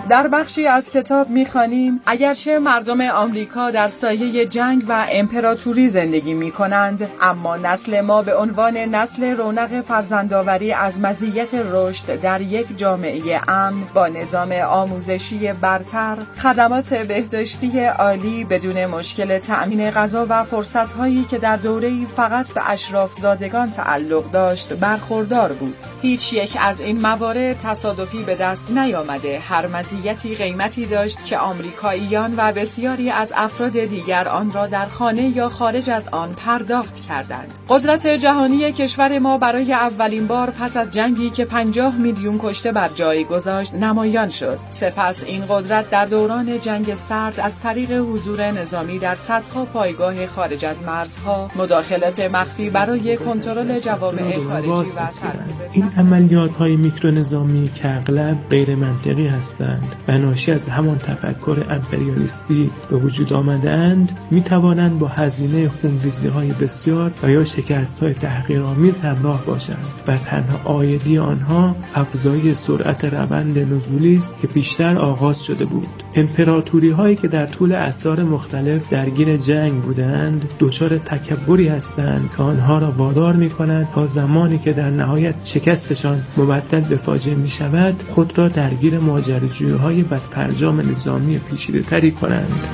در بخشی از کتاب می‌خوانیم اگرچه مردم آمریکا در سایه جنگ و امپراتوری زندگی می‌کنند، اما نسل ما به عنوان نسل رونق فرزندآوری از مزیت رشد در یک جامعه امن با نظام آموزشی برتر، خدمات بهداشتی عالی بدون مشکل تأمین غذا و فرصت‌هایی که در دوره‌ای فقط به اشرافزادگان تعلق داشت برخوردار بود. هیچ یک از این موارد تصادفی به دست نیامده. هر مزیتی قیمتی داشت که آمریکاییان و بسیاری از افراد دیگر آن را در خانه یا خارج از آن پرداخت کردند. قدرت جهانی کشور ما برای اولین بار پس از جنگی که 50 میلیون کشته بر جای گذاشت نمایان شد. سپس این قدرت در دوران جنگ سرد از طریق حضور نظامی در صدها پایگاه خارج از مرزها، مداخلات مخفی برای کنترل جوامع خارجی و این عملیات‌های میکرونظامی که اغلب غیر منطقی هستند و ناشی از همان تفکر امپریالیستی به وجود آمده‌اند، می‌توانند با هزینه خونریزی‌های بسیار و یا شکست‌های تحقیرآمیز همراه باشند و تنها عایدی آنها افزایش سرعت روند نزولی است که پیشتر آغاز شده بود. امپراتوری‌هایی که در طول عصر مختلف درگیر جنگ بودند، دچار تکبری هستند که آنها را وادار می‌کنند تا زمانی که در نهایت شکستشان مبدل به فاجعه می‌شود، خود را درگیر ماجراجویی‌های بدفرجام نظامی پیچیده‌تری کنند.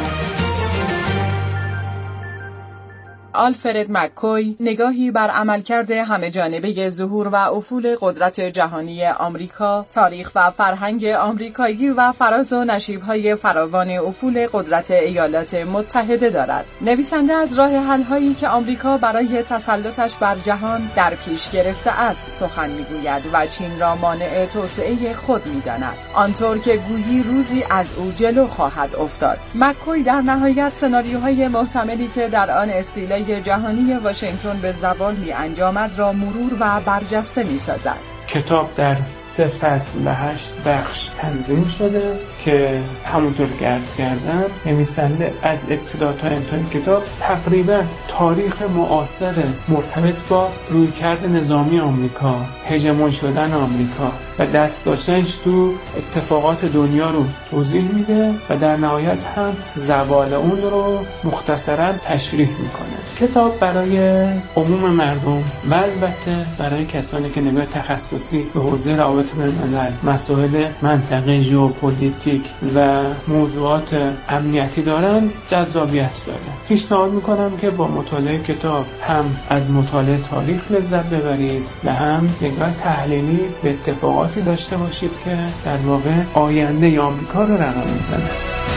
آلفرد مک‌کوی نگاهی بر عملکرد همه‌جانبه ظهور و افول قدرت جهانی آمریکا، تاریخ و فرهنگ آمریکایی و فراز و نشیب‌های فراوان افول قدرت ایالات متحده دارد. نویسنده از راه حل‌هایی که آمریکا برای تسلطش بر جهان در پیش گرفته است سخن می‌گوید و چین را مانع توسعه خود می‌داند، آنطور که گویی روزی از او جلو خواهد افتاد. مک‌کوی در نهایت سناریوهای محتملی که در آن استیلای جهانی واشنگتن به زوال می انجامد را مرور و برجسته می سازد. کتاب در 3 فصل و 8 بخش تنظیم شده که همونطور که عرض کردم نویسنده از ابتدا تا انتهای کتاب تقریبا تاریخ معاصر مرتبط با رویکرد نظامی آمریکا، هژمون شدن آمریکا و دست داشتنش تو اتفاقات دنیا رو توضیح میده و در نهایت هم زوال اون رو مختصرا تشریح میکنه. کتاب برای عموم مردم و البته برای کسانی که نگاه تخصصی به حوزه روابط بین‌الملل، مسائل منطقه، ژئوپلیتیک و موضوعات امنیتی دارن جذابیت داره. پیشنهاد میکنم که با مطالعه کتاب هم از مطالعه تاریخ لذت ببرید و هم نگاه تحلیلی به اتفاقاتی داشته باشید که در واقع آینده آمریکا رو رقم میزنه.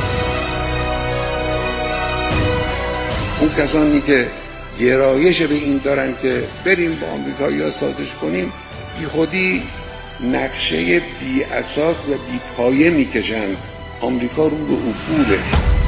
اون کسانی که گرایش به این دارن که بریم با آمریکا یا سازش کنیم، بی خودی نقشه بی اساس و بی پایه میکشن آمریکا رو به افوله.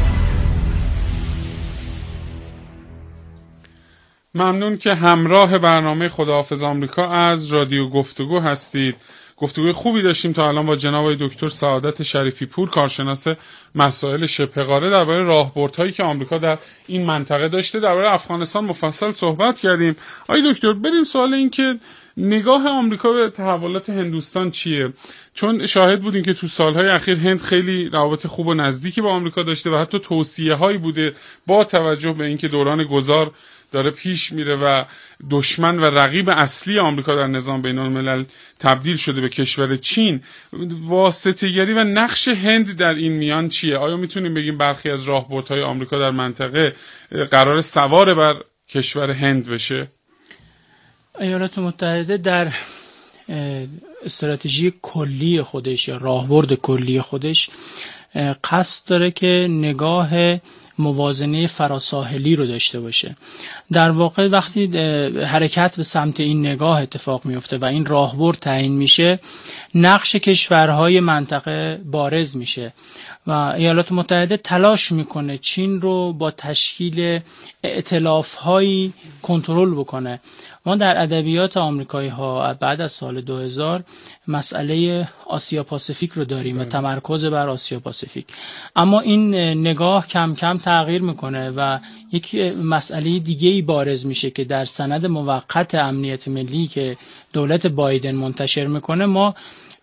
ممنون که همراه برنامه خداحافظ آمریکا از رادیو گفتگو هستید. گفتگوی خوبی داشتیم تا الان با جناب دکتر سعادت شریفی پور، کارشناس مسائل شبه قاره، درباره راهبردهایی که آمریکا در این منطقه داشته. درباره افغانستان مفصل صحبت کردیم. آقای دکتر، بریم سوال این که نگاه آمریکا به تحولات هندوستان چیه؟ چون شاهد بودیم که تو سالهای اخیر هند خیلی روابط خوب و نزدیکی با آمریکا داشته و حتی توصیه‌هایی بوده با توجه به اینکه دوران گذار داره پیش میره و دشمن و رقیب اصلی آمریکا در نظام بین الملل تبدیل شده به کشور چین. واسطه‌گری و نقش هند در این میان چیه؟ آیا میتونیم بگیم برخی از راهبردهای آمریکا در منطقه قرار سوار بر کشور هند بشه؟ ایالات متحده در استراتژی کلی خودش یا راهبرد کلی خودش قصد داره که نگاه موازنه فراساحلی رو داشته باشه. در واقع وقتی حرکت به سمت این نگاه اتفاق میفته و این راهبرد تعیین میشه، نقش کشورهای منطقه بارز میشه و ایالات متحده تلاش میکنه چین رو با تشکیل ائتلاف‌هایی کنترل بکنه. ما در ادبیات آمریکایی ها بعد از سال 2000 مسئله آسیا پاسیفیک رو داریم و تمرکز بر آسیا پاسیفیک، اما این نگاه کم کم تغییر میکنه و یک مسئله دیگه‌ای بارز میشه که در سند موقت امنیت ملی که دولت بایدن منتشر میکنه ما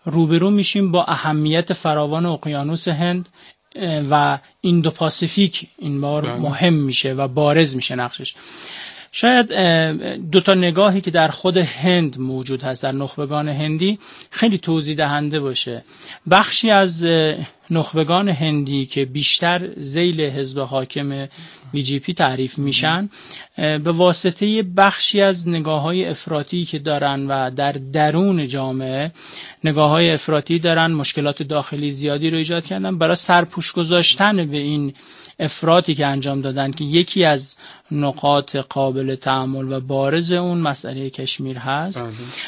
روبرو میشیم با اهمیت فراوان اقیانوس هند و ایندو پاسیفیک این بار مهم میشه و بارز میشه نقشش. شاید دو تا نگاهی که در خود هند موجود هست در نخبگان هندی خیلی توضیح دهنده باشه. بخشی از نخبگان هندی که بیشتر ذیل حزب حاکم BJP تعریف میشن به واسطه بخشی از نگاه‌های افراطی که دارن و در درون جامعه نگاه‌های افراطی دارن، مشکلات داخلی زیادی رو ایجاد کردن. برای سرپوش گذاشتن به این افراطی که انجام دادن که یکی از نقاط قابل تأمل و بارز اون مسئله کشمیر هست،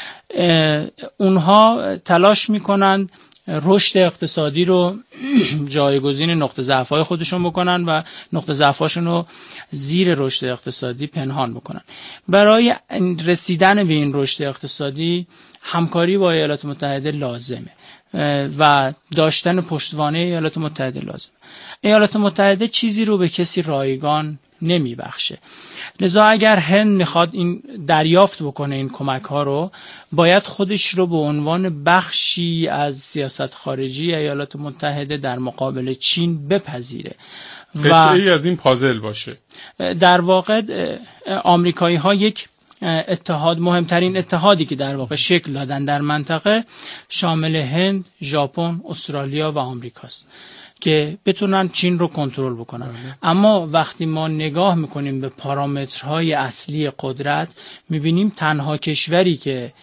اونها تلاش میکنن رشد اقتصادی رو جایگزین نقطه ضعف‌های خودشون بکنن و نقطه ضعف‌هاشون رو زیر رشد اقتصادی پنهان بکنن. برای رسیدن به این رشد اقتصادی همکاری با ایالات متحده لازمه و داشتن پشتوانه ایالات متحده لازمه. ایالات متحده چیزی رو به کسی رایگان نمیبخشه. لذا اگر هند میخواد این دریافت بکنه این کمک ها رو، باید خودش رو به عنوان بخشی از سیاست خارجی ایالات متحده در مقابل چین بپذیره و قطعه‌ای از این پازل باشه. در واقع آمریکایی ها یک اتحاد، مهمترین اتحادی که در واقع شکل دادن در منطقه، شامل هند، ژاپن، استرالیا و آمریکاست که بتونن چین رو کنترل بکنن. اما وقتی ما نگاه میکنیم به پارامترهای اصلی قدرت، میبینیم تنها کشوری که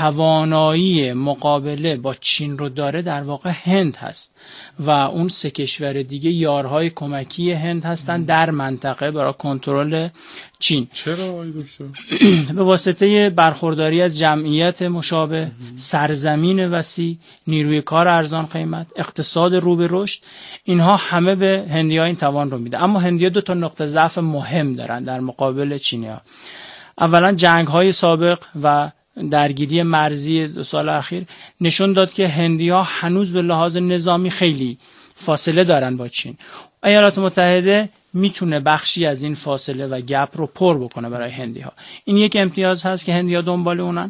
توانایی مقابله با چین رو داره در واقع هند هست و اون سه کشور دیگه یارهای کمکی هند هستن در منطقه برای کنترل چین. چرا آقای دکتر؟ به واسطه برخورداری از جمعیت مشابه، سرزمین وسیع، نیروی کار ارزان قیمت، اقتصاد رو به رشد، اینها همه به هندی‌ها این توان رو میده. اما هندی‌ها دو تا نقطه ضعف مهم دارن در مقابل چینی‌ها. اولا جنگ‌های سابق و درگیری مرزی 2 سال اخیر نشون داد که هندی‌ها هنوز به لحاظ نظامی خیلی فاصله دارن با چین. ایالات متحده میتونه بخشی از این فاصله و گپ رو پر بکنه برای هندی‌ها. این یک امتیاز هست که هندی‌ها دنبال اونن.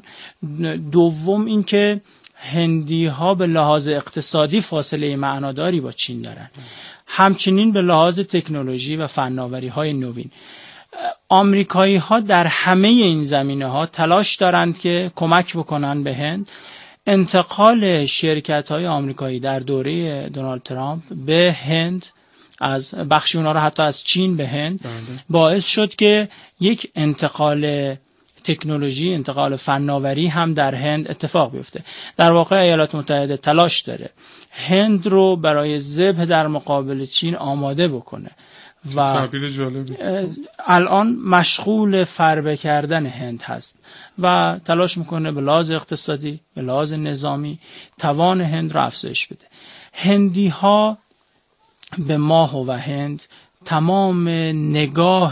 دوم این که هندی‌ها به لحاظ اقتصادی فاصله معناداری با چین دارن. همچنین به لحاظ تکنولوژی و فناوری‌های نوین. آمریکایی ها در همه این زمینه ها تلاش دارند که کمک بکنن به هند. انتقال شرکت های آمریکایی در دوره دونالد ترامپ به هند، از بخشی اونا رو حتی از چین به هند، باعث شد که یک انتقال تکنولوژی، انتقال فناوری هم در هند اتفاق بیفته. در واقع ایالات متحده تلاش داره هند رو برای ذبح در مقابل چین آماده بکنه و الان مشغول فربه کردن هند هست و تلاش میکنه به لحاظ اقتصادی، به لحاظ نظامی توان هند رو افزایش بده. هندی ها به ماه و هند تمام نگاه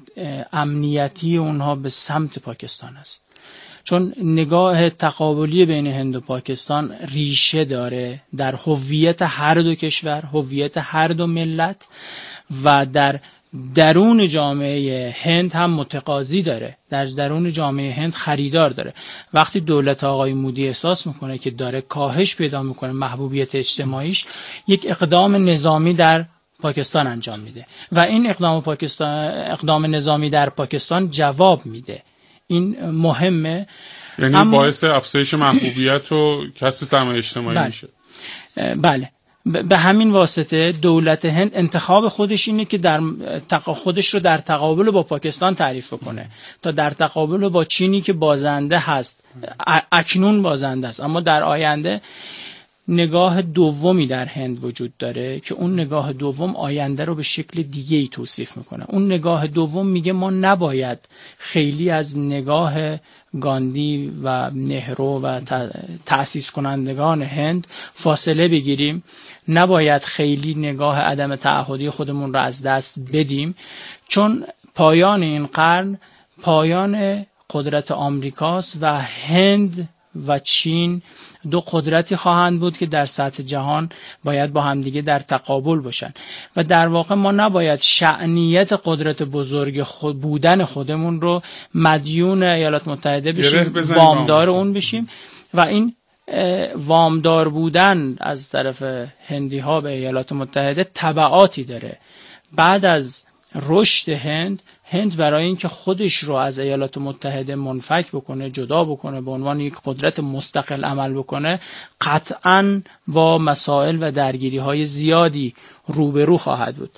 امنیتی اونها به سمت پاکستان است، چون نگاه تقابلی بین هند و پاکستان ریشه داره در هویت هر دو کشور، هویت هر دو ملت و در درون جامعه هند هم متقاضی داره، در درون جامعه هند خریدار داره. وقتی دولت آقای مودی احساس میکنه که داره کاهش پیدا میکنه محبوبیت اجتماعیش، یک اقدام نظامی در پاکستان انجام میده و این اقدام نظامی در پاکستان جواب میده. این مهمه، یعنی باعث افزایش محبوبیت و کسب سرمایه اجتماعی میشه. بله. به همین واسطه دولت هند انتخاب خودش اینه که خودش رو در تقابل با پاکستان تعریف کنه تا در تقابل با چینی که بازنده هست، اکنون بازنده است، اما در آینده نگاه دومی در هند وجود داره که اون نگاه دوم آینده رو به شکل دیگه‌ای توصیف میکنه. اون نگاه دوم میگه ما نباید خیلی از نگاه گاندی و نهرو و تأسیس کنندگان هند فاصله بگیریم، نباید خیلی نگاه عدم تعهدی خودمون رو از دست بدیم، چون پایان این قرن پایان قدرت آمریکاست و هند و چین دو قدرتی خواهند بود که در سطح جهان باید با همدیگه در تقابل باشن و در واقع ما نباید شأنیت قدرت بزرگ بودن خودمون رو مدیون ایالات متحده بشیم، وامدار اون بشیم و این وامدار بودن از طرف هندی ها به ایالات متحده تبعاتی داره. بعد از رشد هند برای اینکه خودش رو از ایالات متحده منفک بکنه، جدا بکنه، به عنوان یک قدرت مستقل عمل بکنه، قطعاً با مسائل و درگیری های زیادی روبرو خواهد بود.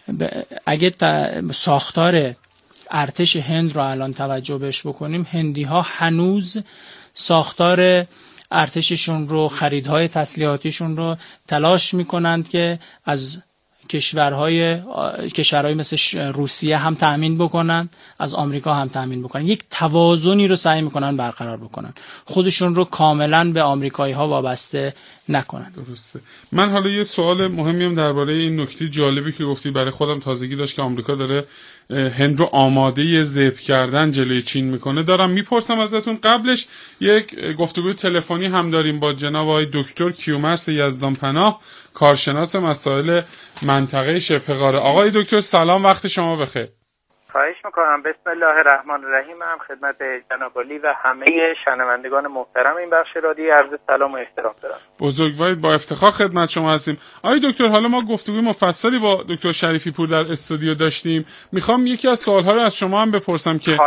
اگه ساختار ارتش هند رو الان توجه بهش بکنیم، هندی ها هنوز ساختار ارتششون رو، خریدهای تسلیحاتیشون رو تلاش میکنند که از کشورهای مثل روسیه هم تأمین بکنن، از آمریکا هم تأمین بکنن. یک توازنی رو سعی میکنن برقرار بکنن، خودشون رو کاملا به آمریکایی ها وابسته نکنن. درسته. من حالا یه سوال مهمی هم درباره این نکته جالبی که گفتی برای خودم تازگی داشت که آمریکا داره هند رو آماده ذبح کردن جلوی چین میکنه دارم میپرسم ازتون. قبلش یک گفتگوی تلفنی هم داریم با جناب آقای دکتر کیومرث یزدانپناه، کارشناس مسائل منطقه شبه قاره. آقای دکتر سلام، وقت شما بخیر. خواهش میکنم. بسم الله الرحمن الرحیم. هم خدمت جناب عالی و همه شنوندگان محترم این بخش رادیو عرض سلام و احترام دارم. بزرگوارید، با افتخار خدمت شما هستیم. آقای دکتر، حالا ما گفتگوی مفصلی با دکتر شریفی پور در استودیو داشتیم. میخوام یکی از سوالها رو از شما هم بپرسم که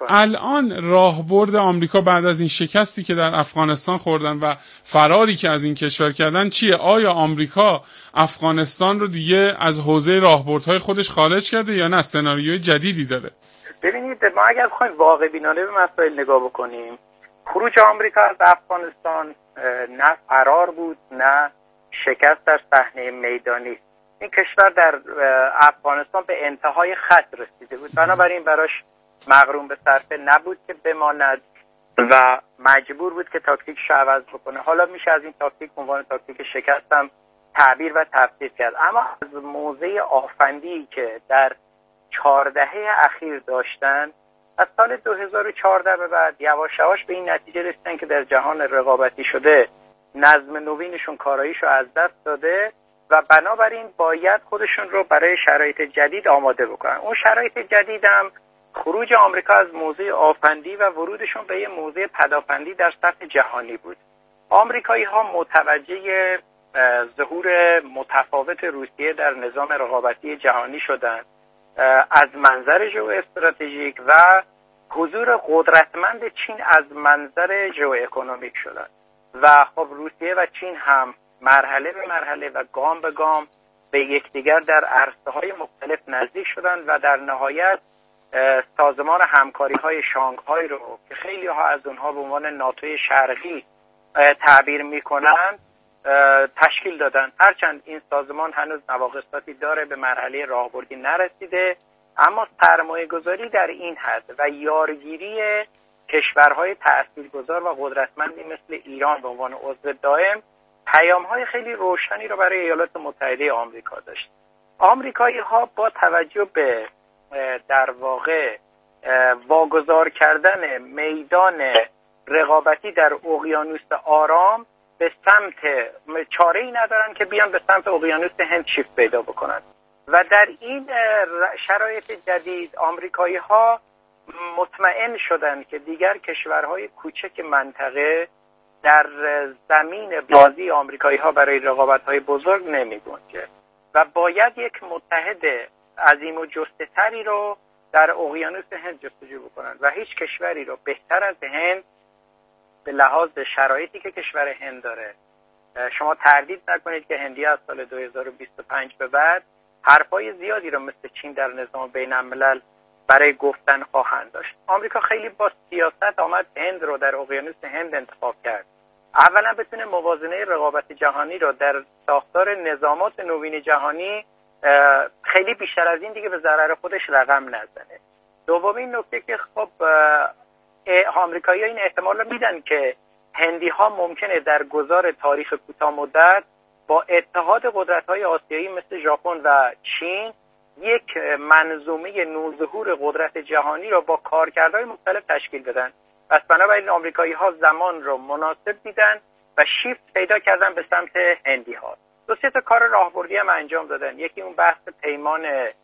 الان راهبرد آمریکا بعد از این شکستی که در افغانستان خوردن و فراری که از این کشور کردن چیه؟ آیا آمریکا افغانستان رو دیگه از حوزه راهبردهای خودش خارج کرده یا نه سناریوی جدیدی داره؟ ببینید، ما اگر بخوایم واقع بینانه به مسائل نگاه بکنیم، خروج آمریکا از افغانستان نه فرار بود نه شکست در صحنه میدانی. این کشور در افغانستان به انتهای خط رسیده بود، بنابراین براش مغروم به صرفه نبود که بماند و مجبور بود که تاکتیکش عوض بکنه. حالا میشه از این تاکتیک به عنوان تاکتیک شکست هم تعبیر و تفسیر کرد، اما از موضع آفندی که در 4 دهه اخیر داشتن، از سال 2014 به بعد یواش یواش به این نتیجه رسیدن که در جهان رقابتی شده نظم نوینشون کاراییشو از دست داده و بنابراین باید خودشون رو برای شرایط جدید آماده بکنن. اون شرایط جدید هم خروج آمریکا از موضع آفندی و ورودشون به یه موضع پدافندی در سطح جهانی بود. آمریکایی ها متوجه ظهور متفاوت روسیه در نظام رقابتی جهانی شدند، از منظر ژئواستراتژیک و حضور قدرتمند چین از منظر ژئوااکونومیک شدند و خب روسیه و چین هم مرحله به مرحله و گام به گام به یکدیگر در عرصه‌های مختلف نزدیک شدند و در نهایت سازمان همکاری‌های شانگهای رو که خیلی ها از اونها به عنوان ناتوی شرقی تعبیر می‌کنند تشکیل دادن. هرچند این سازمان هنوز نواقصاتی داره، به مرحله راهبردی نرسیده، اما سرمایه گذاری در این حد و یارگیری کشورهای تأثیرگذار و قدرتمندی مثل ایران به عنوان عضو دائم پیام‌های خیلی روشنی رو برای ایالات متحده آمریکا داشت. آمریکایی ها با توجه به در واقع واگذار کردن میدان رقابتی در اقیانوس آرام به سمت چاره‌ای ندارن که بیان به سمت اقیانوس هند شیفت پیدا بکنن و در این شرایط جدید آمریکایی ها مطمئن شدن که دیگر کشورهای کوچک منطقه در زمین بازی آمریکایی ها برای رقابت‌های بزرگ نمی‌گنجه و باید یک متحد عظیم و جسته‌تری رو در اقیانوس هند جستجو بکنن و هیچ کشوری رو بهتر از هند به لحاظ شرایطی که کشور هند داره. شما تردید نکنید که هندی‌ها از سال 2025 به بعد حرفای زیادی رو مثل چین در نظام بین الملل برای گفتن خواهند داشت. آمریکا خیلی با سیاست آمد هند رو در اقیانوس هند انتخاب کرد. اولا بتونه موازنه رقابت جهانی رو در ساختار نظامات نوین جهانی خیلی بیشتر از این دیگه به ضرر خودش رقم نزنه. دومین نکته که خب آمریکایی‌ها این احتمال رو میدن که هندی‌ها ممکنه در گذار تاریخ کوتاه مدت با اتحاد قدرت‌های آسیایی مثل ژاپن و چین یک منظومه نوظهور قدرت جهانی رو با کارکردهای مختلف تشکیل بدن. پس بنابراین آمریکایی‌ها زمان رو مناسب دیدن و شیفت پیدا کردن به سمت هندی‌ها. 2-3 تا کار راهبردی هم انجام دادن. یکی اون بحث پیمان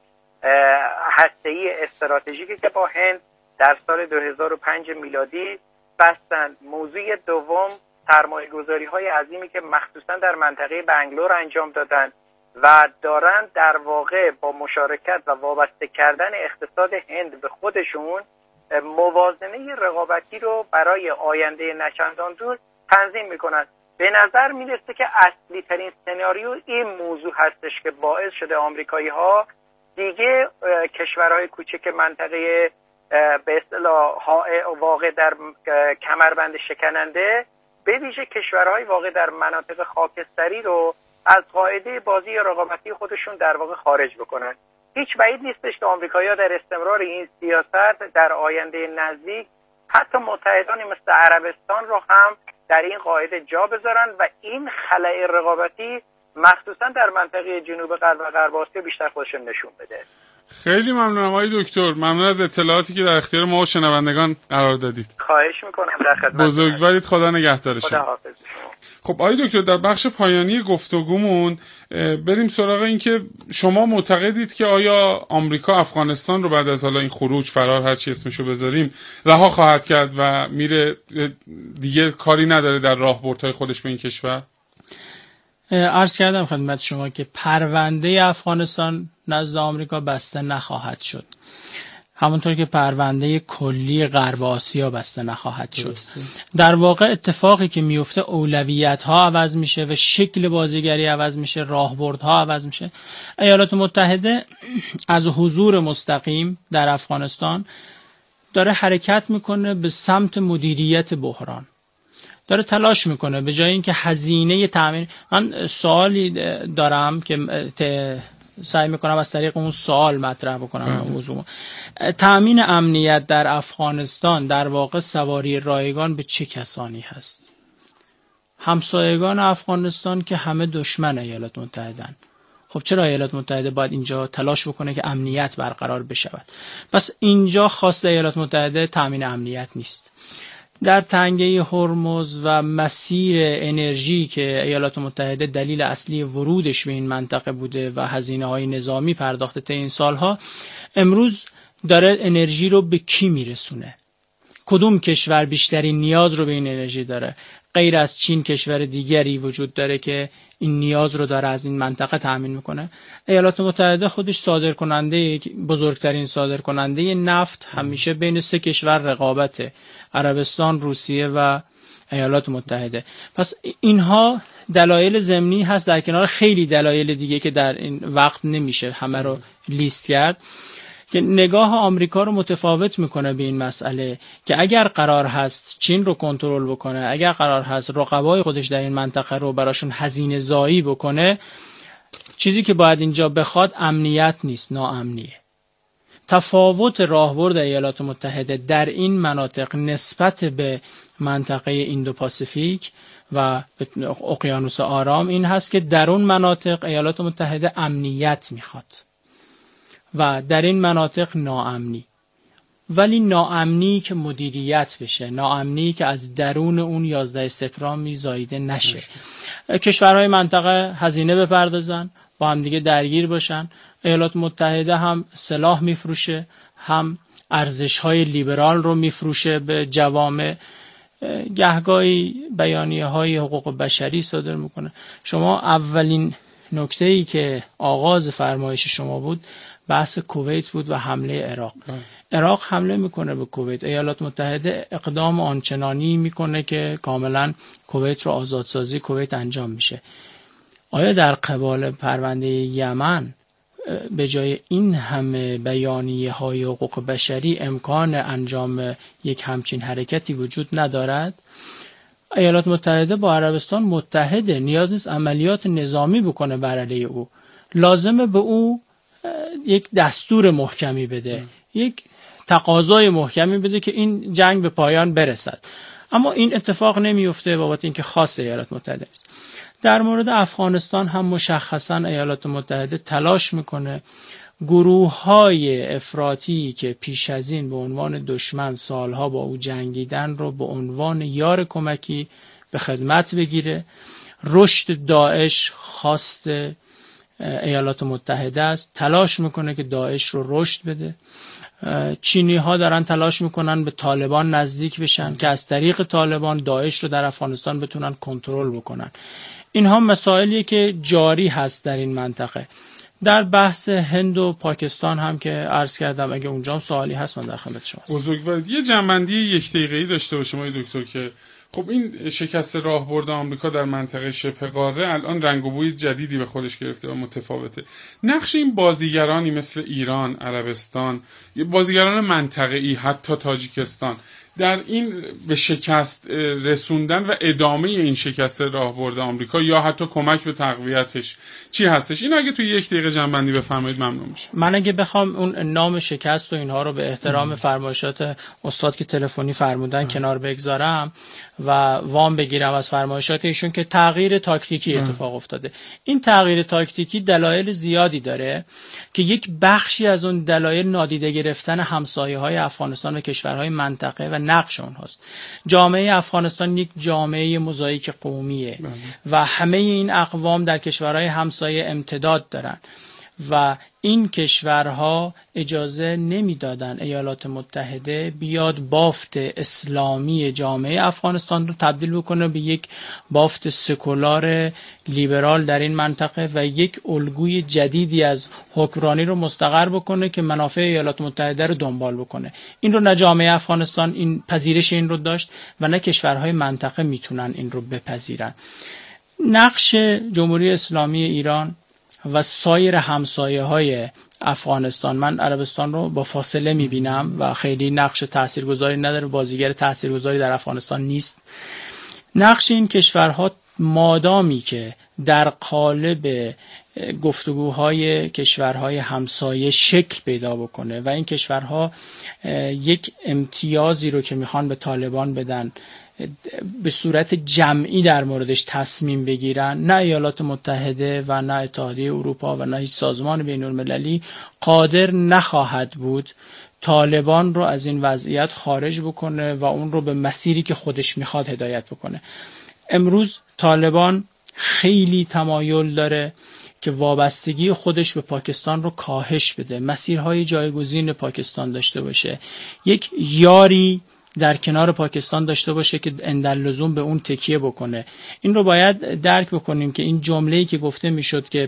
هسته‌ای استراتژیکی که با هند در سال 2005 میلادی بستند. موضوع دوم سرمایه گذاری های عظیمی که مخصوصا در منطقه بنگلور انجام دادن و دارن در واقع با مشارکت و وابسته کردن اقتصاد هند به خودشون موازنه رقابتی رو برای آینده نچندان دور تنظیم میکنن. به نظر میرسه که اصلی ترین سناریو این موضوع هستش که باعث شده آمریکایی ها دیگه کشورهای کوچک منطقه به اصطلاح واقع در کمربند شکننده، به ویژه کشورهای واقع در مناطق خاکستری رو از قاعده بازی رقابتی خودشون در واقع خارج بکنن. هیچ بعید نیستش که آمریکایی‌ها در استمرار این سیاست در آینده نزدیک حتی متحدانی مثل عربستان رو هم در این قاعده جا بذارن و این خلأ رقابتی مخصوصا در منطقه جنوب غرب و غرب آسیا بیشتر خودشون نشون بده. خیلی ممنونم آقای دکتر، ممنون از اطلاعاتی که در اختیار ما و شنوندگان قرار دادید. خواهش میکنم، در خدمت. بزرگوارید، خدا نگهدار شما. خدا حافظ. خب آقای دکتر، در بخش پایانی گفتگومون بریم سراغ این که شما معتقدید که آیا آمریکا افغانستان رو بعد از حالا این خروج، فرار، هر چی اسمشو بذاریم، رها خواهد کرد و میره دیگه کاری نداره در راهبردهای خودش به این کشور؟ عرض کردم خدمت شما که پرونده افغانستان نزد آمریکا بسته نخواهد شد، همونطور که پرونده کلی غرب آسیا بسته نخواهد شد. در واقع اتفاقی که میفته اولویت ها عوض میشه و شکل بازیگری عوض میشه، راهبردها عوض میشه. ایالات متحده از حضور مستقیم در افغانستان داره حرکت میکنه به سمت مدیریت بحران، داره تلاش میکنه به جای اینکه هزینه تامین. من سوالی دارم که سعی میکنم از طریق اون سوال مطرح بکنم موضوع. تامین امنیت در افغانستان در واقع سواری رایگان به چه کسانی هست؟ همسایگان افغانستان که همه دشمن ایالات متحدن. خب چرا ایالات متحده باید اینجا تلاش بکنه که امنیت برقرار بشود؟ پس اینجا خواست ایالات متحده تامین امنیت نیست. در تنگه هرمز و مسیر انرژی که ایالات متحده دلیل اصلی ورودش به این منطقه بوده و هزینه‌های نظامی پرداخته تا این سالها، امروز داره انرژی رو به کی میرسونه؟ کدوم کشور بیشترین نیاز رو به این انرژی داره؟ غیر از چین کشور دیگری وجود داره که این نیاز رو داره از این منطقه تأمین میکنه؟ ایالات متحده خودش صادرکننده، بزرگترین صادرکننده نفت همیشه بین 3 کشور رقابته: عربستان، روسیه و ایالات متحده. پس اینها دلایل ضمنی هست در کنار خیلی دلایل دیگه که در این وقت نمیشه همه رو لیست کرد، که نگاه آمریکا رو متفاوت میکنه به این مسئله که اگر قرار هست چین رو کنترل بکنه، اگر قرار هست رقبای خودش در این منطقه رو براشون هزینه زایی بکنه، چیزی که باید اینجا بخواد امنیت نیست، ناامنیه. تفاوت راهبرد ایالات متحده در این مناطق نسبت به منطقه ایندو پاسیفیک و اقیانوس آرام این هست که در اون مناطق ایالات متحده امنیت میخواد و در این مناطق ناامنی، ولی ناامنی که مدیریت بشه، ناامنی که از درون اون 11 سپتامبر زاییده نشه. کشورهای منطقه هزینه بپردازن، با هم دیگه درگیر باشن. ایالات متحده هم سلاح میفروشه، هم ارزش‌های لیبرال رو میفروشه به جوامع، گهگاهی بیانیه‌های حقوق بشری صادر میکنه. شما اولین نکته‌ای که آغاز فرمایش شما بود بحث کویت بود و حمله عراق. عراق حمله میکنه به کویت، ایالات متحده اقدام آنچنانی میکنه که کاملا کویت رو آزادسازی کویت انجام میشه. آیا در قبال پرونده یمن به جای این همه بیانیه های حقوق بشری امکان انجام یک همچین حرکتی وجود ندارد؟ ایالات متحده با عربستان متحده، نیاز نیست عملیات نظامی بکنه بر علیه او، لازمه به او یک دستور محکمی بده، یک تقاضای محکمی بده که این جنگ به پایان برسد. اما این اتفاق نمیفته بابت اینکه خواست ایالات متحده است. در مورد افغانستان هم مشخصا ایالات متحده تلاش میکنه گروه‌های افراطی که پیش از این به عنوان دشمن سالها با او جنگیدن رو به عنوان یار کمکی به خدمت بگیره. رشد داعش خواست ایالات متحده است، تلاش میکنه که داعش رو رشد بده چینی ها دارن تلاش میکنن به طالبان نزدیک بشن که از طریق طالبان داعش رو در افغانستان بتونن کنترل بکنن. اینها مسائلیه که جاری هست در این منطقه. در بحث هند و پاکستان هم که عرض کردم، اگه اونجا هم سوالی هست من در خدمت شماست. بزرگوار یه جنبندی یک دقیقه‌ای داشته باشیم آقای دکتر که خب این شکست راهبرد آمریکا در منطقه شبه قاره الان رنگ و بوی جدیدی به خودش گرفته و متفاوته. نقش این بازیگرانی مثل ایران، عربستان، بازیگران منطقه‌ای، حتی تاجیکستان در این به شکست رسوندن و ادامه این شکست راهبرد آمریکا یا حتی کمک به تقویتش چی هستش؟ این اگه توی یک دقیقه جنبندی بفرمایید ممنون میشه. من اگه بخوام اون نام شکست و اینها رو به احترام فرمایشات استاد که تلفنی فرمودن کنار بگذارم و وام بگیرم از فرمایشات ایشون که تغییر تاکتیکی اتفاق افتاده. این تغییر تاکتیکی دلایل زیادی داره که یک بخشی از اون دلایل نادیده گرفتن همسایه‌های افغانستان و کشورهای منطقه و نقش اونهاست. جامعه افغانستان یک جامعه موزاییک قومیه و همه این اقوام در کشورهای همسایه امتداد دارن و این کشورها اجازه نمیدادن ایالات متحده بیاد بافت اسلامی جامعه افغانستان رو تبدیل بکنه به یک بافت سکولار لیبرال در این منطقه و یک الگوی جدیدی از حکمرانی رو مستقر بکنه که منافع ایالات متحده رو دنبال بکنه. این رو نه جامعه افغانستان این پذیرش این رو داشت و نه کشورهای منطقه میتونن این رو بپذیرن. نقش جمهوری اسلامی ایران و سایر همسایه‌های افغانستان، من عربستان رو با فاصله می‌بینم و خیلی نقش تاثیرگذاری نداره، بازیگر تاثیرگذاری در افغانستان نیست. نقش این کشورها مادامی که در قالب گفتگوهای کشورهای همسایه شکل پیدا بکنه و این کشورها یک امتیازی رو که میخوان به طالبان بدن به صورت جمعی در موردش تصمیم بگیرن، نه ایالات متحده و نه اتحادیه اروپا و نه هیچ سازمان بین المللی قادر نخواهد بود طالبان رو از این وضعیت خارج بکنه و اون رو به مسیری که خودش میخواد هدایت بکنه. امروز طالبان خیلی تمایل داره که وابستگی خودش به پاکستان رو کاهش بده، مسیرهای جایگزین پاکستان داشته باشه، یک یاری در کنار پاکستان داشته باشه که اندرلزوم به اون تکیه بکنه. این رو باید درک بکنیم که این جمله‌ای که گفته میشد که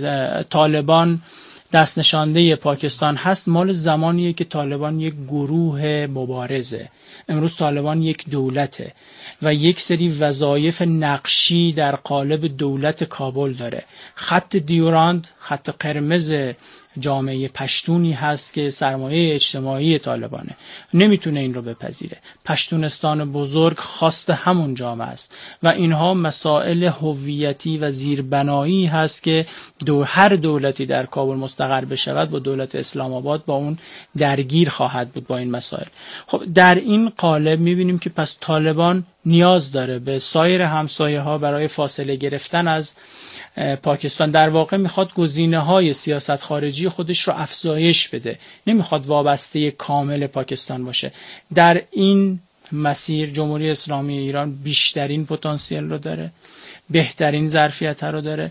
طالبان دست نشانده پاکستان هست مال زمانیه که طالبان یک گروه مبارزه. امروز طالبان یک دولته و یک سری وظایف نقشی در قالب دولت کابل داره. خط دیوراند، خط قرمز جامعه پشتونی هست که سرمایه اجتماعی طالبانه، نمیتونه این رو بپذیره. پشتونستان بزرگ خواست همون جامعه است و اینها مسائل هویتی و زیربنایی هست که هر دولتی در کابل مستقر بشود با دولت اسلام آباد با اون درگیر خواهد بود با این مسائل. خب در این قالب میبینیم که پس طالبان نیاز داره به سایر همسایه ها برای فاصله گرفتن از پاکستان. در واقع میخواد گزینه‌های سیاست خارجی خودش رو افزایش بده، نمیخواد وابسته کامل پاکستان باشه. در این مسیر جمهوری اسلامی ایران بیشترین پتانسیل رو داره، بهترین ظرفیت رو داره،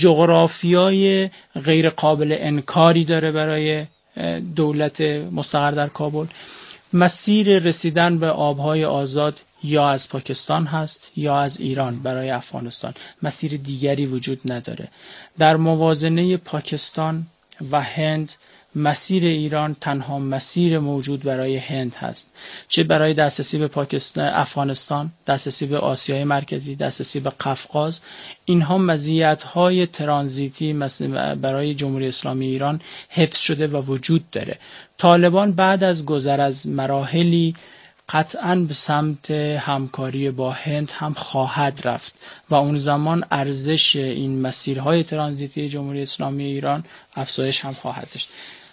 جغرافیای غیر قابل انکاری داره برای دولت مستقر در کابل. مسیر رسیدن به آبهای آزاد یا از پاکستان هست یا از ایران برای افغانستان، مسیر دیگری وجود نداره. در موازنه پاکستان و هند مسیر ایران تنها مسیر موجود برای هند هست، چه برای دسترسی به پاکستان، افغانستان، دسترسی به آسیای مرکزی، دسترسی به قفقاز. اینها مزیت‌های ترانزیتی برای جمهوری اسلامی ایران حفظ شده و وجود داره. طالبان بعد از گذر از مراحلی قطعاً به سمت همکاری با هند هم خواهد رفت و اون زمان ارزش این مسیرهای ترانزیتی جمهوری اسلامی ایران افزایش هم خواهد داشت.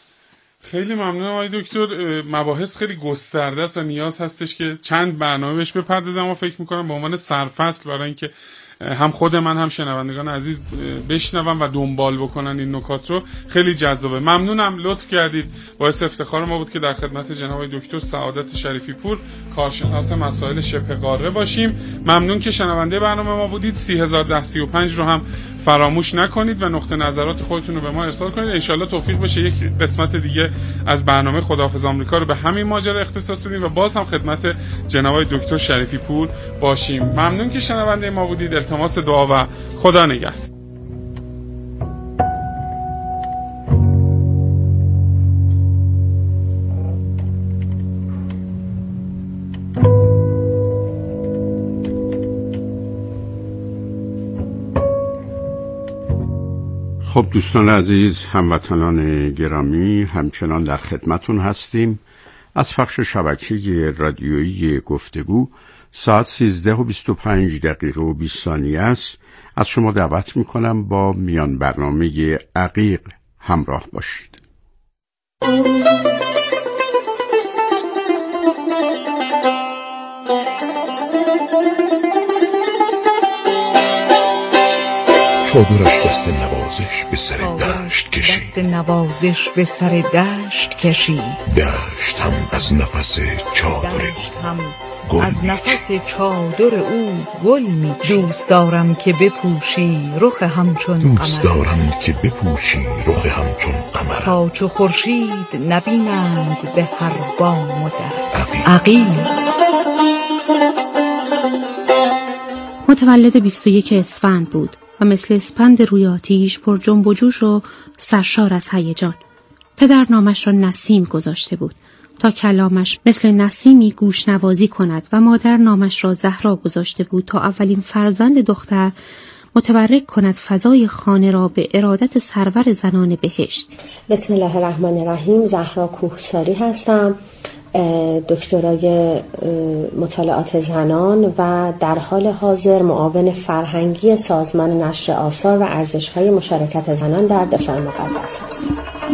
خیلی ممنونم آقای دکتر. مباحث خیلی گسترده است و نیاز هستش که چند برنامه بهش بپردازم و فکر میکنم به عنوان سرفصل برای اینکه هم خود من هم شنوندگان عزیز بشنون و دنبال بکنن این نکات رو. خیلی جذابه. ممنونم، لطف کردید. باعث افتخار ما بود که در خدمت جناب دکتر سعادت شریفی پور کارشناس مسائل شبه قاره باشیم. ممنون که شنونده برنامه ما بودید. 301035 رو هم فراموش نکنید و نقطه نظرات خودتون رو به ما ارسال کنید. انشالله توفیق بشه یک قسمت دیگه از برنامه خداحافظ آمریکا رو به همین ماجرا اختصاص بدیم و باز هم خدمت جناب دکتر شریفی پور باشیم. ممنون که شنونده ما بودید. التماس دعا و خدا نگهدار. خب دوستان عزیز، هموطنان گرامی، همچنان در خدمتون هستیم از پخش شبکه رادیویی گفتگو. ساعت 13:25 و 20 ثانیه است. از شما دعوت میکنم با میان برنامه عقیق همراه باشید. چادرش دست نوازش به سر دشت کشید. دست نوازش به سر دشت کشید. دشت هم از نفس چادر او از نفس چادر او گل می. دوست دارم که بپوشی رخ همچون قمر. دوست دارم که بپوشی رخ همچون قمر. تا چو خورشید نبینند به هر بام و در. عقیق. متولد 21 اسفند بود و مثل اسپند روی آتیش پر جنب و جوش و سرشار از هیجان. پدر نامش را نسیم گذاشته بود تا کلامش مثل نسیمی گوش نوازی کند و مادر نامش را زهرا گذاشته بود تا اولین فرزند دختر متبرک کند فضای خانه را به ارادت سرور زنان بهشت. بسم الله الرحمن الرحیم. زهرا کوهساری هستم، دکترای مطالعات زنان و در حال حاضر معاون فرهنگی سازمان نشر آثار و ارزش‌های مشارکت زنان در دفاع مقدس هستم.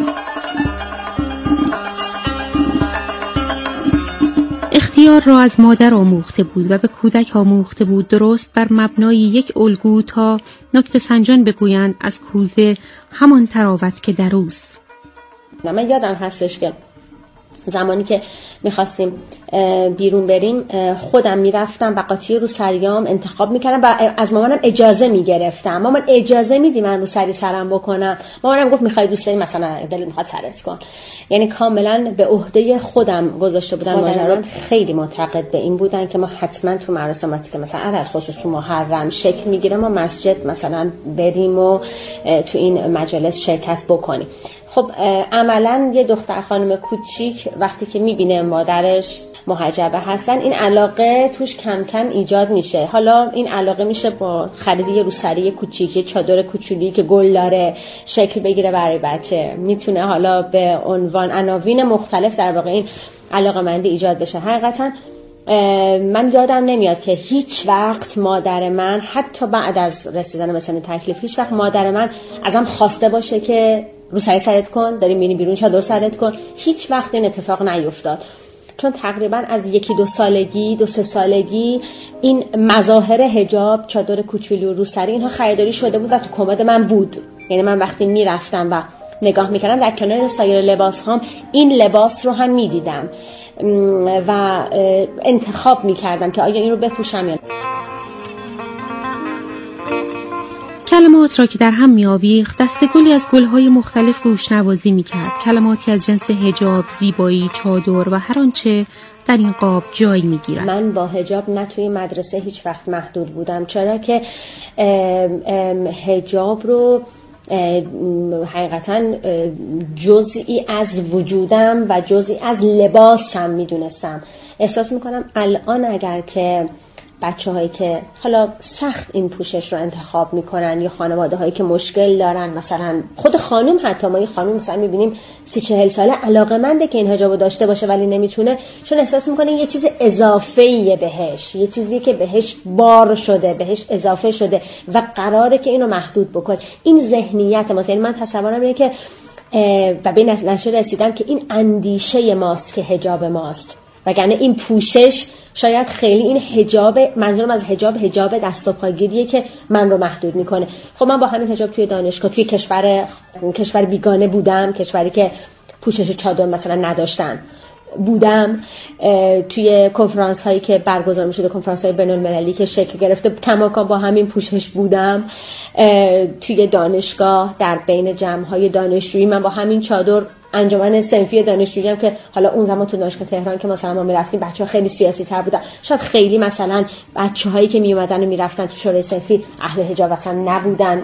اختیار را از مادر آموخته بود و به کودک آموخته بود درست بر مبنای یک الگو تا نکته سنجان بگویند از کوزه همان تراوت که در اوست. من یادم هستش که زمانی که میخواستیم بیرون بریم خودم میرفتم و قاطی روسریام انتخاب میکردم و از مامانم اجازه میگرفتم. مامان اجازه میدی من روسری سرم بکنم؟ مامانم گفت میخوای دوست داری مثلا دلت میخواد سرت کن. یعنی کاملا به عهده خودم گذاشته بودن ماجرا. خیلی معتقد به این بودن که ما حتما تو مراسماتی که مثلا علل خصوص تو محرم شکل میگیره ما مسجد مثلا بریم و تو این مجالس شرکت بکنیم. خب عملا یه دختر خانم کوچیک وقتی که میبینه مادرش محجبه هستن این علاقه توش کم کم ایجاد میشه. حالا این علاقه میشه با خرید یه روسری کوچیک، یه چادر کوچولی که گل داره شکل بگیره برای بچه. میتونه حالا به عنوان عناوین مختلف در واقع این علاقه‌مندی ایجاد بشه. حقیقتا من یادم نمیاد که هیچ وقت مادر من حتی بعد از رسیدن به سن تکلیف هیچ وقت مادر من ازم خواسته باشه که روسری سرت کن، داری میری بیرون چادر سرت کن. هیچ وقت این اتفاق نیفتاد، چون تقریبا از 1-2 سالگی 2-3 سالگی این مظاهر حجاب، چادر کوچولی و روسری اینها خریداری شده بود و تو کمد من بود. یعنی من وقتی میرفتم و نگاه میکردم در کنار سایر لباس هام این لباس رو هم میدیدم و انتخاب میکردم که آیا این رو بپوشم یا نه. کلمات را که در هم می‌آویخت دسته‌گلی از گل‌های مختلف گوش‌نوازی می‌کرد. کلماتی از جنس حجاب، زیبایی، چادر و هر آنچه در این قاب جای می‌گیرد. من با حجاب نه توی مدرسه هیچ وقت محدود بودم، چرا که حجاب رو حقیقتا جزئی از وجودم و جزئی از لباسم می‌دونستم. احساس می‌کنم الان اگر که بچه‌هایی که حالا سخت این پوشش رو انتخاب میکنن یا خانواده‌هایی که مشکل دارن، مثلا خود خانم، حتی ما یه خانم مثلا میبینیم 30-40 ساله علاقه‌منده که این حجابو داشته باشه ولی نمیتونه، چون احساس میکنه یه چیز اضافه‌ایه بهش، یه چیزی که بهش بار شده، بهش اضافه شده و قراره که اینو محدود بکنه. این ذهنیت ماست. یعنی من تصورم اینه که و به نتیجه رسیدم که این اندیشه ماست که حجاب ماست، وگرنه این پوشش شاید خیلی این حجاب، منظورم از حجاب دست و پاگیریه که من رو محدود میکنه. خب من با همین حجاب توی دانشگاه، توی کشور بیگانه بودم، کشوری که پوشش چادر مثلا نداشتن بودم، توی کنفرانس هایی که برگزار می‌شده، کنفرانس های بین‌المللی که شکل گرفته، کماکان با همین پوشش بودم. توی دانشگاه در بین جمع‌های دانشجویی من با همین چادر، انجمن صنفی دانشجویی هم که حالا اون زمان تو دانشگاه تهران که مثلا ما میرفتیم بچه‌ها خیلی سیاسی تر بودن، شاید خیلی مثلا بچه‌هایی که میومدن و میرفتن تو شورای صنفی اهل حجاب اصلا نبودن،